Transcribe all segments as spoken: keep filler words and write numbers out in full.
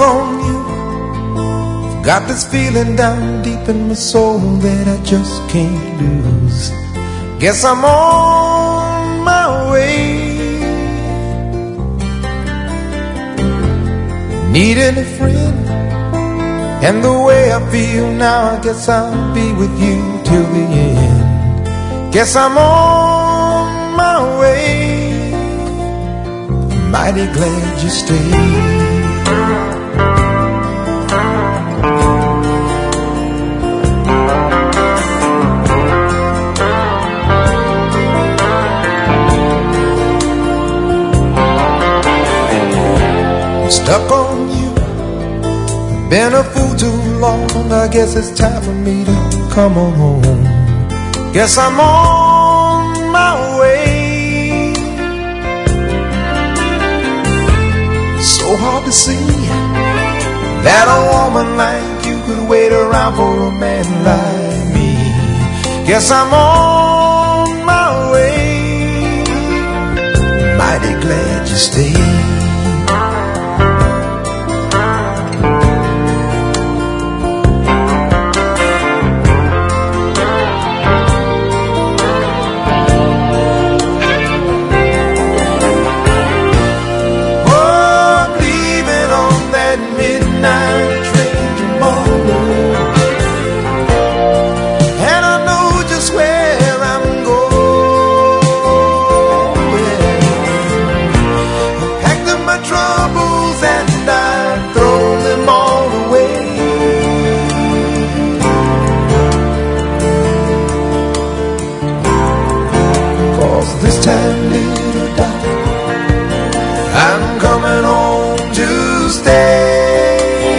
on you. Got this feeling down deep in my soul that I just can't lose. Guess I'm on my way. Needing a friend, and the way I feel now, I guess I'll be with you till the end. Guess I'm on my way. Mighty glad you stayed. Stuck on you, been a fool too long. I guess it's time for me to come on home. Guess I'm on my way. So hard to see that a woman like you could wait around for a man like me. Guess I'm on my way. Mighty glad you stayed. This time, little darling, I'm coming home to stay.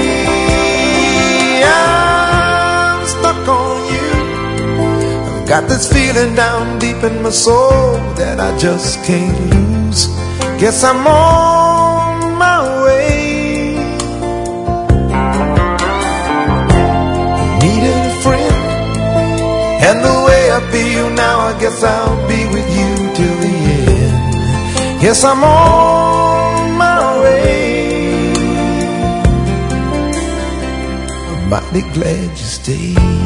I'm stuck on you. I've got this feeling down deep in my soul that I just can't lose. Guess I'm on my way. Needed a friend, and the way I feel now, I guess I'll be with you till the end. Yes, I'm on my way. I'm mighty glad you stayed.